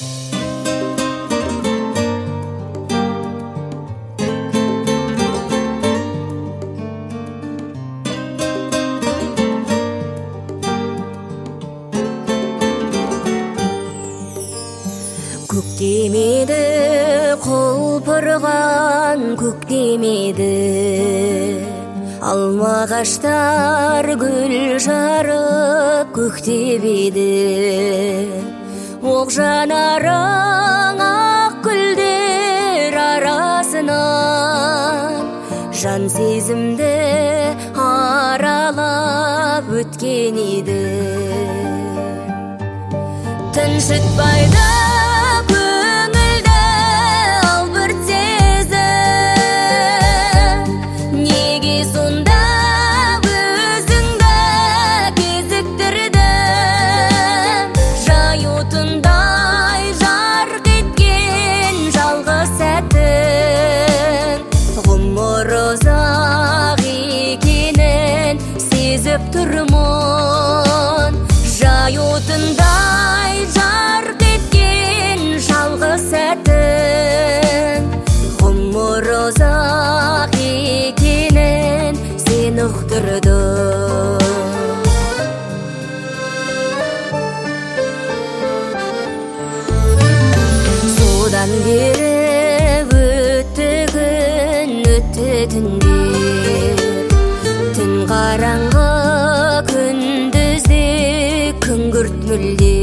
Көк демеді, құлпырған көк демеді, алма ағаштар гүл жарып көктебеді. Оқ жанарың ақ гүлдер арасынан жан сезімді аралап өткен еді. Тыншытпайды тұрмын, жай отындай жарқ еткен жалғыз сәтін. Ғұмыр ұзақ екенін сен ұқтырдың. Содан бері өтті күн, өтті түндер, түн қараңғы күндізде күңгірт мүлде.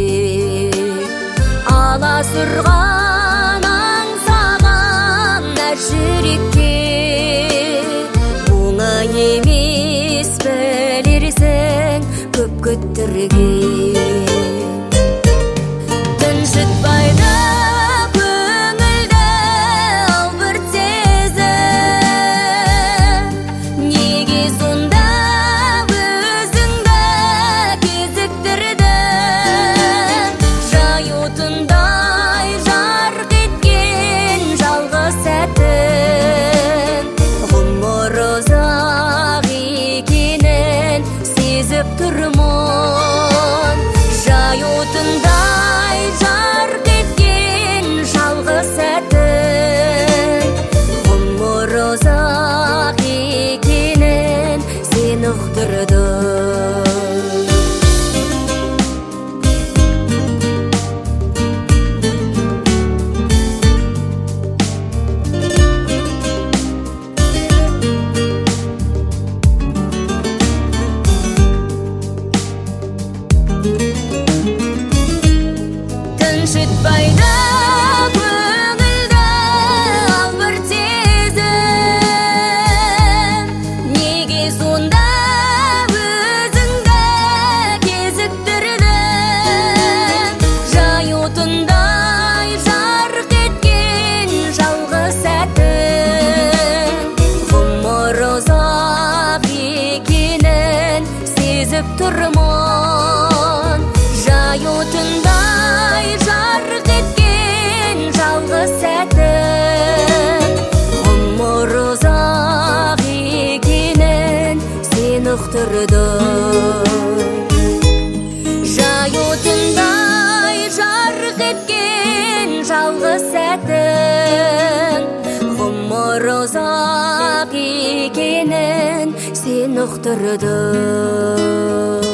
Аласұрған аңсаған әр жүрекке оңай емес білерсің көп күттірген. Тыншытпайды тұрмын, жай отындай жарқ еткен жалғыз сәтін. Ғұмыр ұзақ екенін сен ұқтырдың. Тыншытпайды көңілді албыр сезім, неге сонда өзіңді кезіктірдің? Жай отындай жарқ еткен жалғыз сәтін. Ғұмыр ұзақ екенін сезіп тұрмын, жай отындай жарқ еткен жалғыз сәтін. Ғұмыр ұзақ екенін сен ұқтырдың. Жай отындай жарқ еткен жалғыз сәтін. Ғұмыр ұзақ екенін сен ұқтырдың.